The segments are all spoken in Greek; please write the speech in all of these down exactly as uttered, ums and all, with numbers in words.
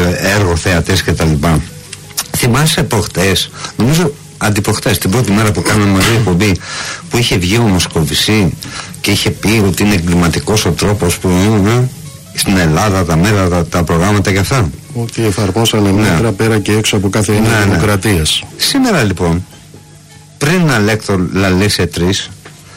έργο θεατές κτλ. Θυμάσαι προχτές, νομίζω αντιπροχτές, την πρώτη μέρα που κάναμε μαζί εκπομπή, που είχε βγει ο Μοσκοβισή και είχε πει ότι είναι εγκληματικός ο τρόπος που είναι στην Ελλάδα τα μέτρα, τα, τα προγράμματα και αυτά. Ότι εφαρμόσανε μέτρα ναι. πέρα και έξω από κάθε έννοια ναι, δημοκρατίας. Ναι. Σήμερα λοιπόν, πριν να λέκτο λαλήσει τρεις,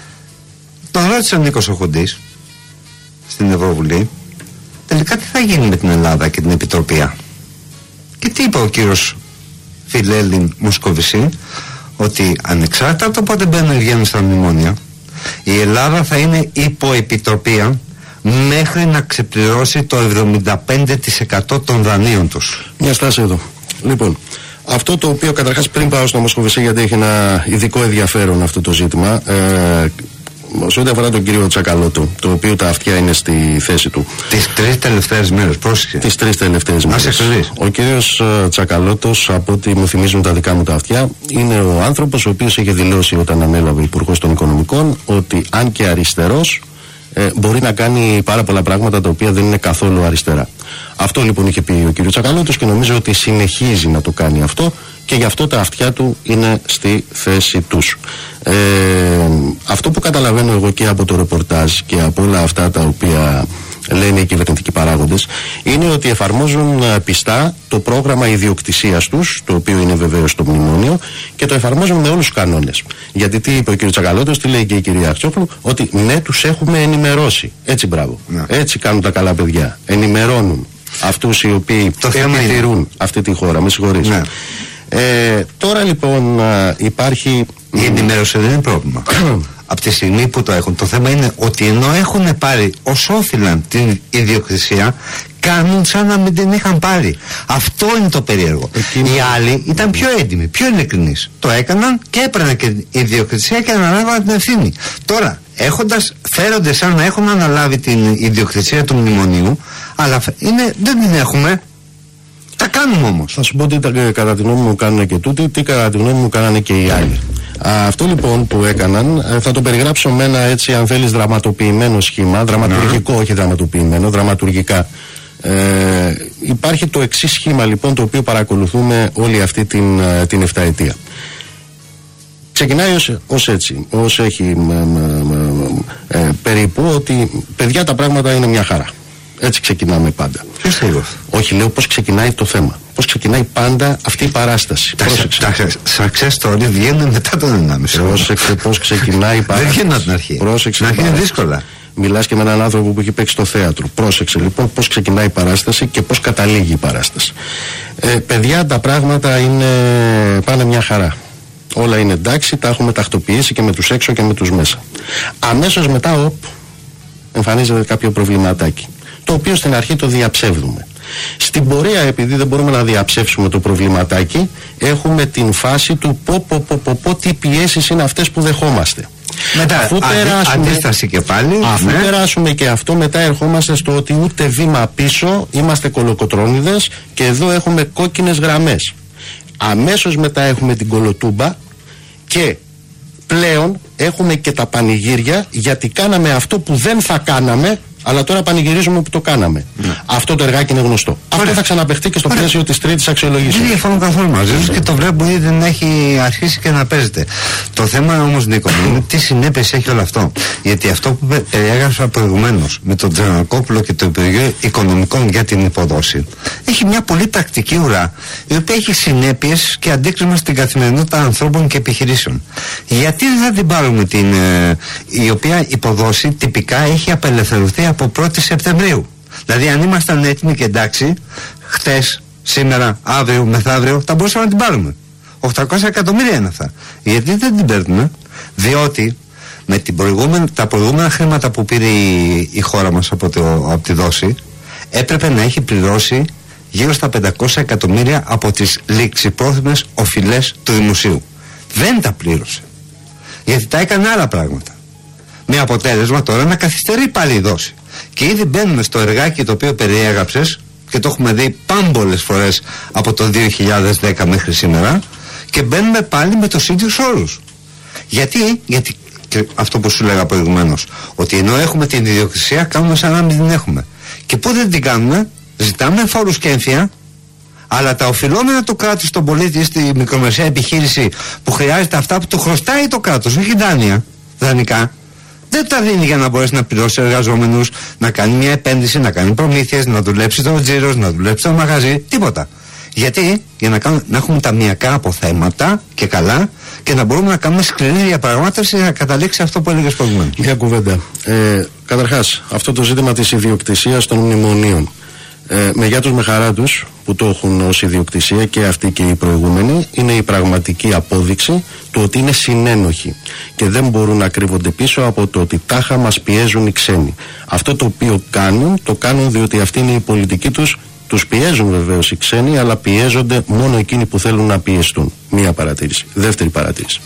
τον ρώτησε ο Νίκος ο Χουντής στην Ευρωβουλή, τελικά τι θα γίνει με την Ελλάδα και την Επιτροπή. Και τι είπε ο κύριος Φιλέλλην Μοσκοβισή, ότι ανεξάρτητα από το πότε μπαίνουν βγαίνουν στα μνημόνια, η Ελλάδα θα είναι υποεπιτροπία μέχρι να ξεπληρώσει το εβδομήντα πέντε τοις εκατό των δανείων τους. Μια στάση εδώ. Λοιπόν, αυτό το οποίο καταρχάς πριν πάω στο Μοσκοβισή, γιατί έχει ένα ειδικό ενδιαφέρον αυτό το ζήτημα, ε, σε ό,τι αφορά τον κύριο Τσακαλώτο, το οποίο τα αυτιά είναι στη θέση του. Τις τρεις τελευταίες μέρες, πρόσεξε. Τις τρεις τελευταίες μέρες. Ο κύριος Τσακαλώτος, από ό,τι μου θυμίζουν τα δικά μου τα αυτιά, είναι ο άνθρωπος ο οποίος είχε δηλώσει όταν ανέλαβε υπουργός των Οικονομικών ότι αν και αριστερός, ε, μπορεί να κάνει πάρα πολλά πράγματα τα οποία δεν είναι καθόλου αριστερά. Αυτό λοιπόν είχε πει ο κύριος Τσακαλώτος και νομίζω ότι συνεχίζει να το κάνει αυτό και γι' αυτό τα αυτιά του είναι στη θέση τους. Ε, αυτό που καταλαβαίνω εγώ και από το ρεπορτάζ και από όλα αυτά τα οποία λένε οι κυβερνητικοί παράγοντες είναι ότι εφαρμόζουν πιστά το πρόγραμμα ιδιοκτησίας τους, το οποίο είναι βεβαίως το μνημόνιο, και το εφαρμόζουν με όλους τους κανόνες. Γιατί τι είπε ο κ. Τσακαλώτος, τι λέει και η κυρία Αξιόπουλου, ότι ναι, τους έχουμε ενημερώσει. Έτσι, μπράβο. Ναι. Έτσι κάνουν τα καλά παιδιά. Ενημερώνουν αυτούς οι οποίοι επιτηρούν αυτή τη χώρα. Με συγχωρείς. Ναι. Ε, τώρα λοιπόν υπάρχει. Η ενημέρωση δεν είναι πρόβλημα. Από τη στιγμή που το έχουν, το θέμα είναι ότι ενώ έχουν πάρει ως όφυλαν την ιδιοκτησία, κάνουν σαν να μην την είχαν πάρει. Αυτό είναι το περίεργο. Εκείνη... Οι άλλοι ήταν πιο έντιμοι, πιο ειλικρινείς. Το έκαναν και έπαιρναν και η ιδιοκτησία και αναλάβαν την ευθύνη. Τώρα, έχοντας, φέρονται σαν να έχουν αναλάβει την ιδιοκτησία του μνημονίου, αλλά είναι, δεν την έχουμε. Τα κάνουμε όμως. Θα σου πω τι κατά τη γνώμη μου κάνουν και τούτοι, τι κατά τη γνώμη μου κάνανε και οι άλλοι. Α, αυτό λοιπόν που έκαναν, θα το περιγράψω με ένα έτσι, αν θέλεις, δραματοποιημένο σχήμα, δραματουργικό, ναι. όχι δραματοποιημένο, δραματουργικά. Ε, υπάρχει το εξής σχήμα λοιπόν, το οποίο παρακολουθούμε όλη αυτή την, την εφταετία. Ξεκινάει ως, ως έτσι, ως έχει μ, μ, μ, ε, περίπου ότι παιδιά τα πράγματα είναι μια χαρά. Έτσι ξεκινάμε πάντα. Ποιος θα είπε? Όχι, λέω πώς ξεκινάει το θέμα. Πώς ξεκινάει πάντα αυτή η παράσταση. Τα success story βγαίνουν μετά τον ενάμιση. Πρόσεξε πώς ξεκινάει η παράσταση. Δεν βγαίνουν από την αρχή. Πρόσεξε. Να είναι δύσκολα. Μιλάς και με έναν άνθρωπο που έχει παίξει στο θέατρο. Πρόσεξε λοιπόν πώς ξεκινάει η παράσταση και πώς καταλήγει η παράσταση. Ε, παιδιά, τα πράγματα είναι, πάνε μια χαρά. Όλα είναι εντάξει, τα έχουμε τακτοποιήσει και με τους έξω και με τους μέσα. Αμέσως μετά, οπ, εμφανίζεται κάποιο προβληματάκι, το οποίο στην αρχή το διαψεύδουμε. Στην πορεία, επειδή δεν μπορούμε να διαψεύσουμε το προβληματάκι, έχουμε την φάση του πω πω πω πω, πω τι πιέσεις είναι αυτές που δεχόμαστε. Μετά αφού αντι, περάσουμε, αντίσταση και πάλι, αφού ναι. περάσουμε και αυτό, μετά ερχόμαστε στο ότι ούτε βήμα πίσω, είμαστε κολοκοτρώνιδες και εδώ έχουμε κόκκινες γραμμές. Αμέσως μετά έχουμε την κολοτούμπα και πλέον έχουμε και τα πανηγύρια, γιατί κάναμε αυτό που δεν θα κάναμε, αλλά τώρα πανηγυρίζουμε που το κάναμε. Ναι. Αυτό το εργάκι είναι γνωστό. Ωραία. Αυτό θα ξαναπαιχτεί και στο Ωραία. πλαίσιο της τρίτης αξιολογήσεως. Δεν διαφωνώ καθόλου μαζί σας και το βλέπω ότι δεν έχει αρχίσει και να παίζεται. Το θέμα όμως, Νίκο, είναι τι συνέπειες έχει όλο αυτό. Γιατί αυτό που περιέγραψα προηγουμένως με τον Τζανακόπουλο και το Υπουργείο Οικονομικών για την υποδόση, έχει μια πολύ πρακτική ουρά, η οποία έχει συνέπειες και αντίκτυπο στην καθημερινότητα ανθρώπων και επιχειρήσεων. Γιατί δεν θα την πάρουμε την, ε, η οποία υποδόση τυπικά έχει απελευθερωθεί από πρώτη Σεπτεμβρίου. Δηλαδή, αν ήμασταν έτοιμοι και εντάξει, χτες, σήμερα, αύριο, μεθαύριο, θα μπορούσαμε να την πάρουμε. οκτακόσια εκατομμύρια είναι αυτά. Γιατί δεν την παίρνουμε? Διότι με την προηγούμενη, τα προηγούμενα χρήματα που πήρε η, η χώρα μας από, το, από τη δόση, έπρεπε να έχει πληρώσει γύρω στα πεντακόσια εκατομμύρια από τις ληξιπρόθεσμες οφειλές του δημοσίου. Δεν τα πλήρωσε. Γιατί τα έκανε άλλα πράγματα. Με αποτέλεσμα τώρα να καθυστερεί πάλι η δόση. Και ήδη μπαίνουμε στο εργάκι το οποίο περιέγραψες και το έχουμε δει πάμπολες φορές από το δύο χιλιάδες δέκα μέχρι σήμερα, και μπαίνουμε πάλι με τους ίδιους όρους. Γιατί, γιατί και αυτό που σου λέγα προηγουμένως, ότι ενώ έχουμε την ιδιοκτησία κάνουμε σαν να μην την έχουμε. Και πού δεν την κάνουμε? Ζητάμε φόρους και έμφυα Αλλά τα οφειλόμενα του κράτους στον πολίτη, στη μικρομεσαία επιχείρηση που χρειάζεται αυτά που του χρωστάει το κράτος, όχι δάνεια, δανεικά, δεν τα δίνει για να μπορέσει να πληρώσει εργαζόμενους, να κάνει μια επένδυση, να κάνει προμήθειες, να δουλέψει το τζίρος, να δουλέψει το μαγαζί, τίποτα. Γιατί? Για να, κάνουμε, να έχουμε ταμιακά αποθέματα και καλά και να μπορούμε να κάνουμε σκληρή διαπραγμάτευση να καταλήξει αυτό που έλεγες προηγουμένως. Μια κουβέντα. Ε, καταρχάς, αυτό το ζήτημα της ιδιοκτησίας των μνημονίων. Ε, με γεια τους με χαρά τους που το έχουν ως ιδιοκτησία και αυτοί και οι προηγούμενοι, είναι η πραγματική απόδειξη του ότι είναι συνένοχοι και δεν μπορούν να κρύβονται πίσω από το ότι τάχα μας πιέζουν οι ξένοι. Αυτό το οποίο κάνουν, το κάνουν διότι αυτή είναι η πολιτική τους. Τους πιέζουν βεβαίως οι ξένοι, αλλά πιέζονται μόνο εκείνοι που θέλουν να πιεστούν. Μία παρατήρηση. Δεύτερη παρατήρηση.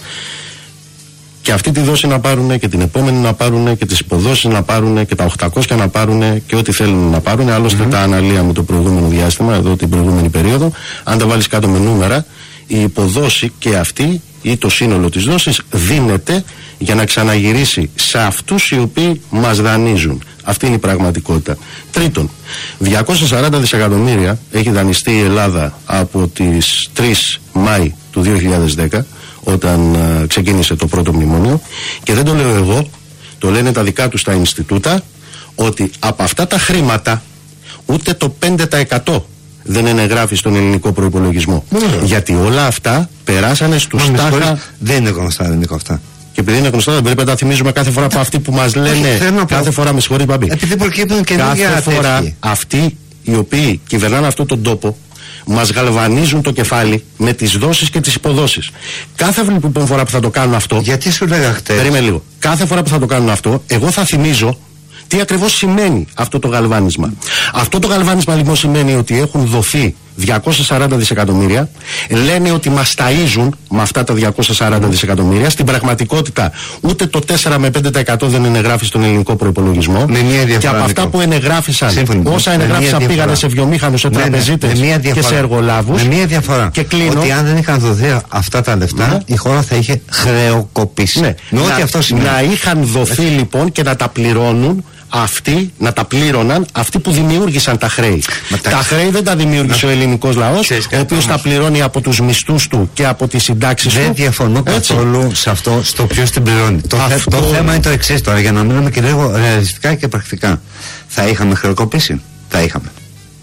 Και αυτή τη δόση να πάρουν και την επόμενη να πάρουν και τις υποδόσεις να πάρουν και τα οκτακόσια να πάρουν και ό,τι θέλουν να πάρουν. Άλλωστε mm-hmm. τα αναλύαμε το προηγούμενο διάστημα, εδώ την προηγούμενη περίοδο. Αν τα βάλεις κάτω με νούμερα, η υποδόση και αυτή ή το σύνολο της δόσης δίνεται για να ξαναγυρίσει σε αυτούς οι οποίοι μας δανείζουν. Αυτή είναι η πραγματικότητα. Τρίτον, διακόσια σαράντα δισεκατομμύρια έχει δανειστεί η Ελλάδα από τις τρεις Μάη του δύο χιλιάδες δέκα, όταν uh, ξεκίνησε το πρώτο μνημόνιο, και δεν το λέω εγώ, το λένε τα δικά τους τα Ινστιτούτα, ότι από αυτά τα χρήματα ούτε το πέντε τοις εκατό δεν ενεγράφει στον ελληνικό προϋπολογισμό. Mm. Γιατί όλα αυτά περάσανε στους Μα, τάχα. Δεν είναι γνωστά, δεν είναι αυτά. Και επειδή είναι γνωστά, δεν πρέπει να τα θυμίζουμε κάθε φορά από αυτοί που μας λένε. Κάθε φορά, με συγχωρείς, Μπαμπή. Επειδή προκύπτουν και κάθε φορά τέτοιοι. Αυτοί οι οποίοι κυβερνάνε αυτόν τον τόπο μας γαλβανίζουν το κεφάλι με τις δόσεις και τις υποδόσεις. Κάθε λοιπόν φορά που θα το κάνουν αυτό. Γιατί σου λέγα χτες. Περίμενε λίγο. Κάθε φορά που θα το κάνουν αυτό, εγώ θα θυμίζω τι ακριβώς σημαίνει αυτό το γαλβάνισμα. Αυτό το γαλβάνισμα λοιπόν σημαίνει ότι έχουν δοθεί διακόσια σαράντα δισεκατομμύρια, λένε ότι μας ταΐζουν με αυτά τα διακόσια σαράντα δισεκατομμύρια. Στην πραγματικότητα ούτε το τέσσερα με πέντε τοις εκατό δεν ενεγράφει στον ελληνικό προϋπολογισμό. Και από αυτά που ενεγράφησαν, Σύμφωνη. όσα ενεγράφησαν πήγανε σε βιομήχανους, σε τραπεζίτες και σε εργολάβους. Με μία διαφορά. Και κλείνω. Ότι αν δεν είχαν δοθεί αυτά τα λεφτά, ναι. η χώρα θα είχε χρεοκοπήσει. Ναι. Με ό,τι αυτό σημαίνει. Να είχαν δοθεί λοιπόν και να τα πληρώνουν. Αυτοί να τα πλήρωναν, αυτοί που δημιούργησαν τα χρέη. Τα... τα χρέη δεν τα δημιούργησε να... ο ελληνικός λαός, ο οποίος τα πληρώνει από τους μισθούς του και από τις συντάξεις του. Δεν διαφωνώ καθόλου σε αυτό, στο ποιος την πληρώνει. Το, αυτό... το θέμα είναι το εξής τώρα, για να μιλάμε και λίγο ρεαλιστικά και πρακτικά. Θα είχαμε χρεοκοπήσει? Θα είχαμε.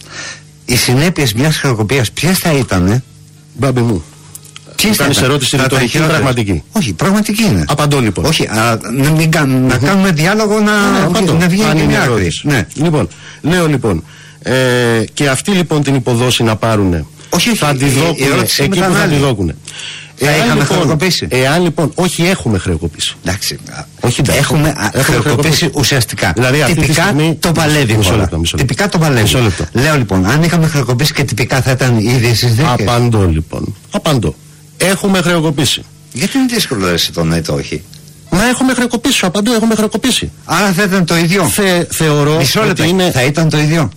Οι συνέπειες μιας χρεοκοπίας ποιες θα ήτανε? Μπάμπη μου. Μου κάνεις ερώτηση ρητορική ή πραγματική? Όχι, πραγματική είναι. Απαντώ λοιπόν. Όχι, α, να, μην, να κάνουμε διάλογο να, ναι, να βγει και μια άκρη. Ναι. Λοιπόν, λέω λοιπόν, ε, και αυτοί λοιπόν την υποδόση να πάρουν. Όχι, θα τη δώκουν εκεί που θα τη δώκουν. Θα είχαμε λοιπόν, χρεοκοπήσει. Εάν λοιπόν, όχι έχουμε χρεοκοπήσει. Εντάξει, όχι, έχουμε, έχουμε χρεοκοπήσει ουσιαστικά. Δηλαδή, τυπικά στιγμή, το παλεύει μισό τώρα. Λεπτό, μισό λεπτό. Τυπικά το παλεύει. Λέω λοιπόν, αν είχαμε χρεοκοπήσει και τυπικά θα ήταν ήδη στις δίκες. Απαντώ λοιπόν. Απαντώ. Έχουμε χρεοκοπήσει. Γιατί είναι δύσκολο εσύ το ναι το όχι? Μα έχουμε χρεοκοπήσει, σου απαντώ, έχουμε χρεοκοπήσει. Άρα θα ήταν το ίδιο. Θε, θεωρώ Μισό λεπτό, ότι είναι... θα ήταν το ίδιο.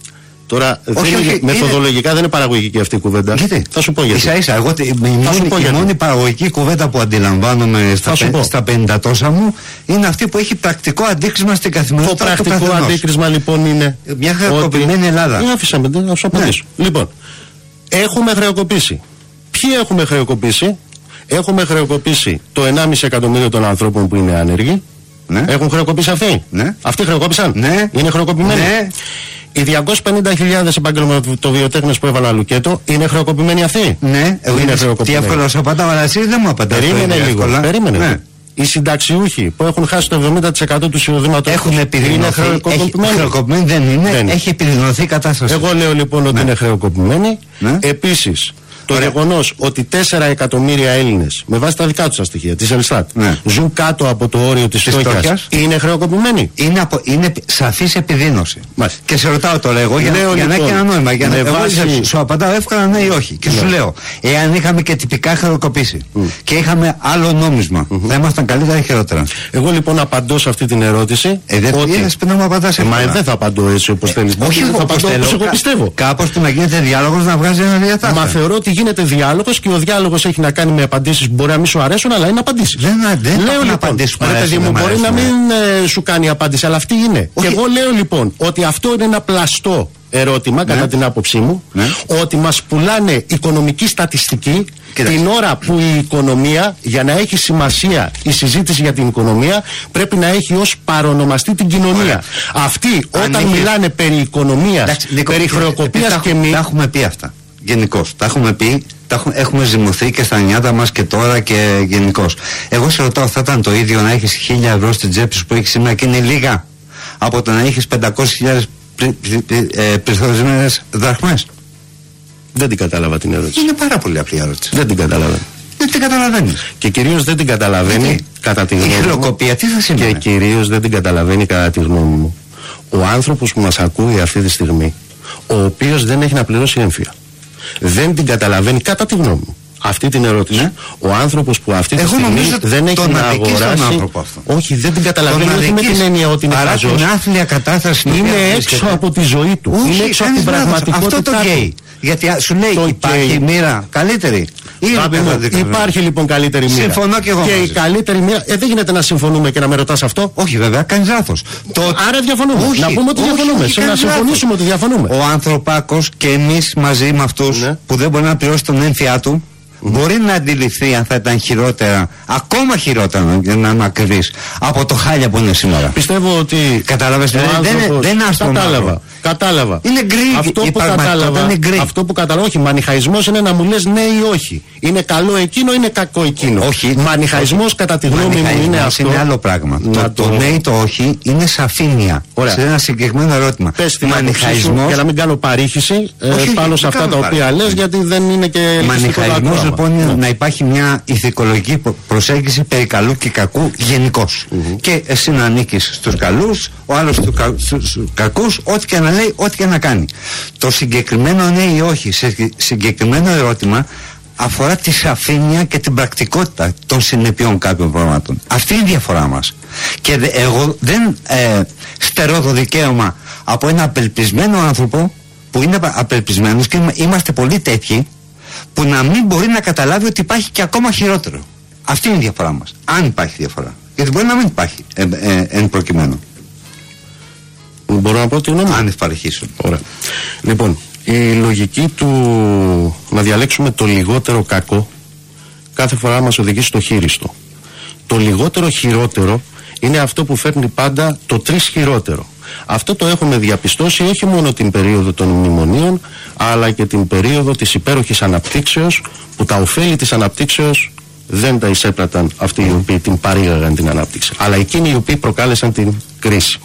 Τώρα, όχι, δεν όχι, μεθοδολογικά είναι... δεν είναι παραγωγική αυτή η κουβέντα. Γιατί? Θα σου πω γιατί. Ίσα ίσα, εγώ η μόνη, η μόνη παραγωγική κουβέντα που αντιλαμβάνομαι στα, πεν, στα πενήντα τόσα μου είναι αυτή που έχει πρακτικό αντίκρισμα στην καθημερινότητα. Το πρακτικό αντίκρισμα λοιπόν είναι. Μια χρεοκοπημένη ότι... Ελλάδα. Ε, άφησα με, να σου απαντήσω. Ναι. Λοιπόν, έχουμε χρεοκοπήσει. Ποιοι έχουμε χρεοκοπήσει? Έχουμε χρεοκοπήσει το ενάμιση εκατομμύριο των ανθρώπων που είναι άνεργοι. Ναι. Έχουν χρεοκοπήσει αυτοί. Ναι. Αυτοί χρεοκόπησαν. Ναι. Είναι χρεοκοπημένοι. Ναι. Οι διακόσιες πενήντα χιλιάδες επαγγελματοβιοτέχνες που έβαλα λουκέτο είναι χρεοκοπημένοι αυτοί. Ναι. Εγώ είναι χρεοκοπημένοι. Τι εύκολο σου απαντάω, αλλά εσύ δεν μου απαντάς. Περίμενε λίγο. Περίμενε. Ναι. Οι συνταξιούχοι που έχουν χάσει το εβδομήντα τοις εκατό του εισοδήματος έχουν επιδεινωθεί. Χρεοκοπημένοι δεν είναι. Δεν. Έχει επιδεινωθεί η κατάσταση. Εγώ λέω λοιπόν ότι ναι. είναι χρεοκοπημένοι. Ναι. Επίσης, το γεγονός ότι τέσσερα εκατομμύρια Έλληνες, με βάση τα δικά τους τα στοιχεία της Ελστάτ, ναι. ζουν κάτω από το όριο της φτώχειας, είναι χρεοκοπημένοι. Είναι, απο, είναι σαφής επιδείνωση. Μάλιστα. Και σε ρωτάω τώρα εγώ για, λέω, για λοιπόν, να έχει ένα νόημα. Για να εγώ βάση... σου απαντάω εύκολα ναι ή όχι. Και ναι. σου λέω, εάν είχαμε και τυπικά χρεοκοπήσει mm. και είχαμε άλλο νόμισμα, mm-hmm. θα ήμασταν καλύτερα ή χειρότερα? Εγώ λοιπόν απαντώ σε αυτή την ερώτηση. Ε, δεν ότι... είδες πριν να μου απαντάς εύκολα. Μα δεν θα απαντώ έτσι όπως θέλεις. Όχι, θα απαντώ όπως εγώ πιστεύω. Κάπως που να γίνεται διάλογος να βγάζει ένα διατάφτα. Μα θεωρώ ότι γίνεται διάλογος. Και ο διάλογος έχει να κάνει με απαντήσεις που μπορεί να μην σου αρέσουν, αλλά είναι απαντήσεις. Δεν, δεν λέω λοιπόν, απαντήσεις που παιδί μου, μπορεί να μην ε, σου κάνει απάντηση, αλλά αυτή είναι. Όχι. Και εγώ λέω λοιπόν ότι αυτό είναι ένα πλαστό ερώτημα, ναι. κατά την άποψή μου, ναι. ότι μας πουλάνε οικονομική στατιστική. Κοίταξε. Την ώρα που η οικονομία, για να έχει σημασία η συζήτηση για την οικονομία, πρέπει να έχει ως παρονομαστή την κοινωνία. Ωραία. Αυτοί αν όταν είχε... μιλάνε περί οικονομίας, εντάξει, Νίκο, περί χρεοκοπίας και μη. Τα έχουμε πει αυτά. Γενικώς. Τα έχουμε πει, τα έχουμε, έχουμε ζυμωθεί και στα νιάτα μας και τώρα και γενικώς. Εγώ σε ρωτάω, θα ήταν το ίδιο να έχεις χίλια ευρώ στην τσέπη σου που έχεις σήμερα και είναι λίγα, από το να έχεις πεντακόσιες χιλιάδες πληθωρισμένες δραχμές? Δεν την κατάλαβα την ερώτηση. Είναι πάρα πολύ απλή ερώτηση. Δεν την κατάλαβα. Δεν την καταλαβαίνεις. Και κυρίως δεν την καταλαβαίνει Γιατί? κατά τη γνώμη μου. Η χρεοκοπία τι θα σημαίνει? Και κυρίως δεν την καταλαβαίνει κατά τη γνώμη μου ο άνθρωπος που μας ακούει αυτή τη στιγμή, ο οποίος δεν έχει να πληρώσει έμφυα. Δεν την καταλαβαίνει κατά τη γνώμη μου αυτή την ερώτηση. Ναι. Ο άνθρωπος που αυτή τη Εγώ στιγμή δεν έχει να αγοράσει. Όχι, δεν την καταλαβαίνει. Όχι με την έννοια ότι είναι χαζός. Την άθλια κατάσταση είναι έξω από τη ζωή του. Όχι, είναι έξω από την πραγματικότητα. Αυτό το γκέι. Γιατί σου λέει το υπάρχει και... μοίρα καλύτερη. Μου, υπάρχει λοιπόν καλύτερη μοίρα. Συμφωνώ και εγώ. Και η καλύτερη μοίρα. Ε, δεν γίνεται να συμφωνούμε και να με ρωτάς αυτό. Όχι, βέβαια, κάνεις λάθος. Το... Άρα διαφωνούμε. Όχι, να πούμε ότι όχι, διαφωνούμε. Όχι, να συμφωνήσουμε λάθος. ότι διαφωνούμε. Ο ανθρωπάκος και εμείς μαζί με αυτούς ναι. που δεν μπορεί να πληρώσει τον έμφυά του. Mm-hmm. Μπορεί να αντιληφθεί αν θα ήταν χειρότερα, ακόμα χειρότερα για να είμαι ακριβής, από το χάλια που είναι σήμερα. Πιστεύω ότι. Κατάλαβες, δεν είναι δεν Κατάλαβα. Κατάλαβα. Είναι γκρι. Αυτό που κατάλαβα. Είναι γκρι. Αυτό που κατάλαβα. Όχι, μανιχαϊσμός είναι να μου λες ναι ή όχι. Είναι καλό εκείνο, είναι κακό εκείνο. Όχι. Μανιχαϊσμός κατά τη γνώμη μου είναι αυτό. Είναι άλλο πράγμα. Το, το ναι ή το όχι είναι σαφήνεια. Ωραία. Σε ένα συγκεκριμένο ερώτημα. Πες την μανιχαϊσμός. Για να μην κάνω παρήχηση πάνω σε αυτά τα οποία λες, γιατί δεν είναι και. Μανιχαϊσμός λοιπόν είναι να υπάρχει μια ηθικολογική προσέγγιση περί καλού και κακού γενικώς. Και εσύ να ανήκεις στους καλούς, ο άλλος στους κακούς, ό,τι και να λέει, ό,τι και να κάνει. Το συγκεκριμένο ναι ή όχι σε συγκεκριμένο ερώτημα αφορά τη σαφήνεια και την πρακτικότητα των συνεπειών κάποιων πραγμάτων. Αυτή είναι η διαφορά μας. Και δε, εγώ δεν ε, στερώ το δικαίωμα από ένα απελπισμένο άνθρωπο που είναι απελπισμένος, και είμαστε πολλοί τέτοιοι, που να μην μπορεί να καταλάβει ότι υπάρχει και ακόμα χειρότερο. Αυτή είναι η διαφορά μας. Αν υπάρχει διαφορά. Γιατί μπορεί να μην υπάρχει ε, ε, εν προκειμένου. Μπορώ να πω τι γνώμη. Αν ευχαριστήσουν. Ωραία. Λοιπόν, η λογική του να διαλέξουμε το λιγότερο κακό κάθε φορά μας οδηγεί στο χείριστο. Το λιγότερο χειρότερο είναι αυτό που φέρνει πάντα το τρεις χειρότερο. Αυτό το έχουμε διαπιστώσει όχι μόνο την περίοδο των μνημονίων, αλλά και την περίοδο της υπέροχης αναπτύξεως, που τα ωφέλη της αναπτύξεως δεν τα εισέπλαταν αυτοί οι οποίοι την παρήγαγαν την ανάπτυξη, αλλά εκείνοι οι οποίοι προκάλεσαν την κρίση.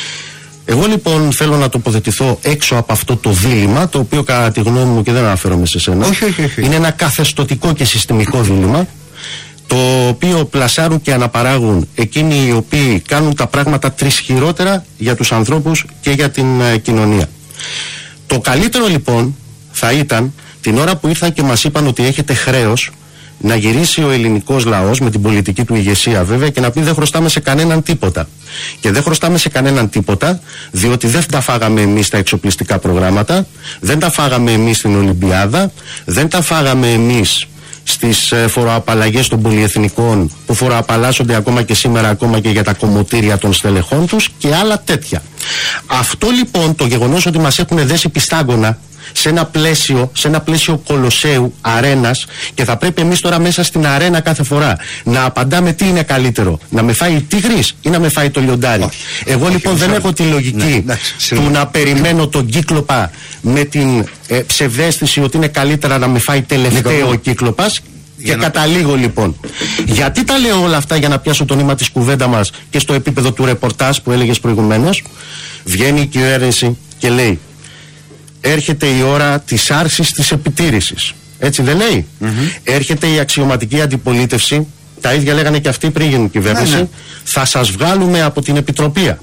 Εγώ λοιπόν θέλω να τοποθετηθώ έξω από αυτό το δίλημμα, το οποίο κατά τη γνώμη μου, και δεν αναφέρομαι σε σένα, όχι, όχι, όχι. είναι ένα καθεστωτικό και συστημικό δίλημμα, το οποίο πλασάρουν και αναπαράγουν εκείνοι οι οποίοι κάνουν τα πράγματα τρισχυρότερα για τους ανθρώπους και για την ε, κοινωνία. Το καλύτερο λοιπόν θα ήταν την ώρα που ήρθαν και μας είπαν ότι έχετε χρέος, να γυρίσει ο ελληνικός λαός με την πολιτική του ηγεσία βέβαια και να πει δεν χρωστάμε σε κανέναν τίποτα. Και δεν χρωστάμε σε κανέναν τίποτα διότι δεν τα φάγαμε εμείς τα εξοπλιστικά προγράμματα, δεν τα φάγαμε εμείς στην Ολυμπιάδα, δεν τα φάγαμε εμείς στις ε, φοροαπαλλαγές των πολυεθνικών που φοροαπαλλάσσονται ακόμα και σήμερα, ακόμα και για τα κομμωτήρια των στελεχών τους και άλλα τέτοια. Αυτό λοιπόν το γεγονός ότι μας έχουν δέσει πιστάγκωνα σε ένα πλαίσιο, σε ένα πλαίσιο κολοσσέου, αρένας, και θα πρέπει εμείς τώρα μέσα στην αρένα κάθε φορά να απαντάμε τι είναι καλύτερο, να με φάει τίγρης ή να με φάει το λιοντάρι. Όχι. Εγώ όχι, λοιπόν όχι, δεν όχι. έχω τη λογική ναι, ναι, του να περιμένω τον κύκλοπα με την ε, ψευδαίσθηση ότι είναι καλύτερα να με φάει τελευταίο ο κύκλοπας. Και να... καταλήγω λοιπόν. Γιατί τα λέω όλα αυτά? Για να πιάσω το νήμα της κουβέντα μας και στο επίπεδο του ρεπορτάζ που έλεγες προηγουμένως. Βγαίνει η κυβέρνηση και λέει: έρχεται η ώρα της άρσης της επιτήρησης. Έτσι δεν λέει? Mm-hmm. Έρχεται η αξιωματική αντιπολίτευση, τα ίδια λέγανε και αυτοί πριν γίνουν κυβέρνηση, ναι, ναι. θα σας βγάλουμε από την επιτροπία.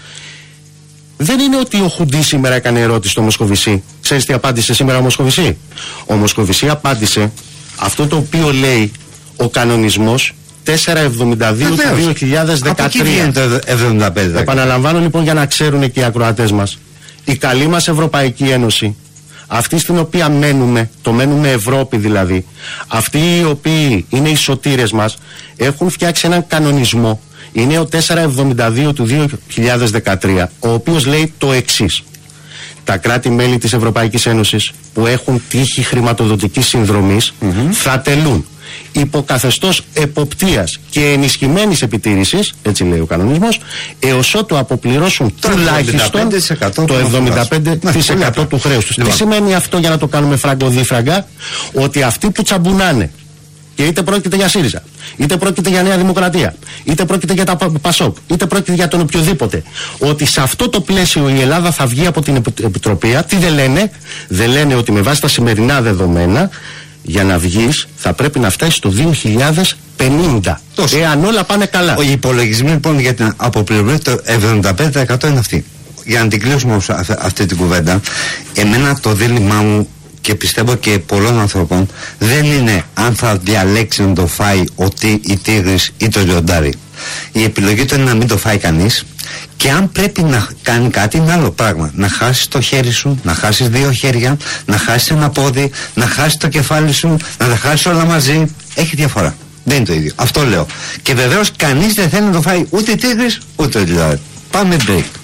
Δεν είναι ότι ο Χουντή σήμερα έκανε ερώτηση στο Μοσκοβισή. Ξέρεις τι απάντησε σήμερα ο Μοσκοβισή? Ο Μοσκοβισή απάντησε αυτό το οποίο λέει ο κανονισμός τετρακόσια εβδομήντα δύο του δύο χιλιάδες δεκατρία. εβδομήντα πέντε. Επαναλαμβάνω λοιπόν για να ξέρουν και οι ακροατές μας. Η καλή μας Ευρωπαϊκή Ένωση, αυτή στην οποία μένουμε, το μένουμε Ευρώπη δηλαδή, αυτοί οι οποίοι είναι οι σωτήρες μας, έχουν φτιάξει έναν κανονισμό. Είναι ο τετρακόσια εβδομήντα δύο του δύο χιλιάδες δεκατρία, ο οποίος λέει το εξής: τα κράτη-μέλη της Ευρωπαϊκής Ένωσης που έχουν τύχη χρηματοδοτικής συνδρομής mm-hmm. θα τελούν υπό καθεστώς εποπτείας και ενισχυμένης επιτήρησης, έτσι λέει ο κανονισμός, έως ότου αποπληρώσουν το τουλάχιστον το εβδομήντα πέντε τοις εκατό του χρέους τους. Λοιπόν. Τι σημαίνει αυτό, για να το κάνουμε φραγκοδίφραγκα? Ότι αυτοί που τσαμπουνάνε, και είτε πρόκειται για ΣΥΡΙΖΑ, είτε πρόκειται για Νέα Δημοκρατία, είτε πρόκειται για τα ΠΑΣΟΚ, είτε πρόκειται για τον οποιοδήποτε, ότι σε αυτό το πλαίσιο η Ελλάδα θα βγει από την Επιτροπή, τι δεν λένε? Δεν λένε ότι με βάση τα σημερινά δεδομένα, για να βγεις θα πρέπει να φτάσει το δύο χιλιάδες πενήντα. Τόσο. Εάν όλα πάνε καλά. Οι υπολογισμοί λοιπόν για την αποπληρωμή το εβδομήντα πέντε τοις εκατό είναι αυτή. Για να την κλείσουμε αυτή την κουβέντα, εμένα το δίλημά μου, και πιστεύω και πολλών ανθρώπων, δεν είναι αν θα διαλέξει να το φάει ο τι, η τίγρης ή το λιοντάρι. Η επιλογή του είναι να μην το φάει κανείς, και αν πρέπει να κάνει κάτι είναι άλλο πράγμα. Να χάσεις το χέρι σου, να χάσεις δύο χέρια, να χάσεις ένα πόδι, να χάσεις το κεφάλι σου, να τα χάσεις όλα μαζί. Έχει διαφορά. Δεν είναι το ίδιο. Αυτό λέω. Και βεβαίως κανείς δεν θέλει να το φάει ούτε η τίγρης ούτε το λιοντάρι. Πάμε break.